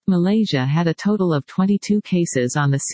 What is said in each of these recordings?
Malaysia had a total of 22 cases on the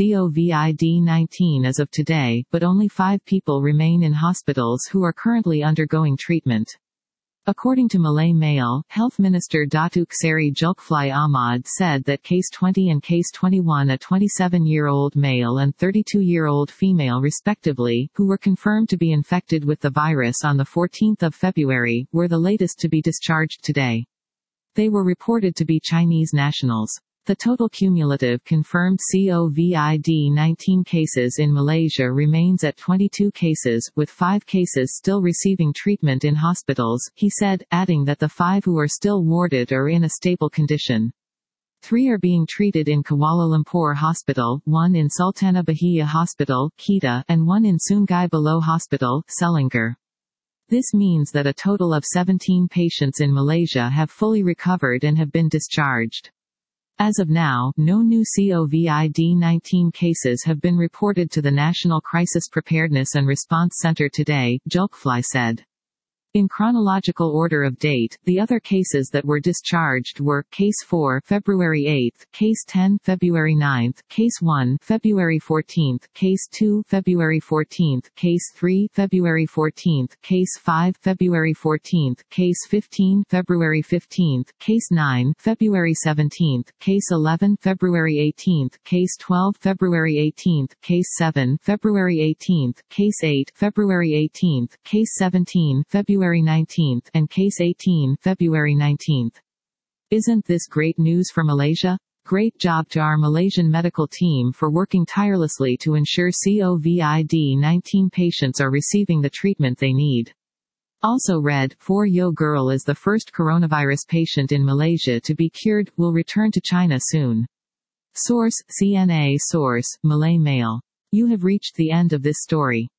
COVID-19 as of today, but only 5 people remain in hospitals who are currently undergoing treatment. According to Malay Mail, Health Minister Datuk Seri Julkifli Ahmad said that Case 20 and Case 21, a 27-year-old male and 32-year-old female respectively, who were confirmed to be infected with the virus on 14 February, were the latest to be discharged today. They were reported to be Chinese nationals. The total cumulative confirmed COVID-19 cases in Malaysia remains at 22 cases, with 5 cases still receiving treatment in hospitals, he said, adding that the 5 who are still warded are in a stable condition. 3 are being treated in Kuala Lumpur Hospital, 1 in Sultanah Bahia Hospital, Kedah, and 1 in Sungai Buloh Hospital, Selangor. This means that a total of 17 patients in Malaysia have fully recovered and have been discharged. As of now, no new COVID-19 cases have been reported to the National Crisis Preparedness and Response Centre today, Julkifli said. In chronological order of date, the other cases that were discharged were Case 4 February 8, Case 10 February 9, Case 1 February 14, Case 2 February 14, Case 3 February 14, Case 5 February 14, Case 15 February 15, Case 9 February 17, Case 11 February 18, Case 12 February 18, Case 7 February 18, Case 8 February 18, Case 17 February 19, and Case 18 February 19. Isn't this great news for Malaysia? Great job to our Malaysian medical team for working tirelessly to ensure COVID-19 patients are receiving the treatment they need. Also read, 4-year-old girl is the first coronavirus patient in Malaysia to be cured, will return to China soon. Source, CNA. Source, Malay Mail. You have reached the end of this story.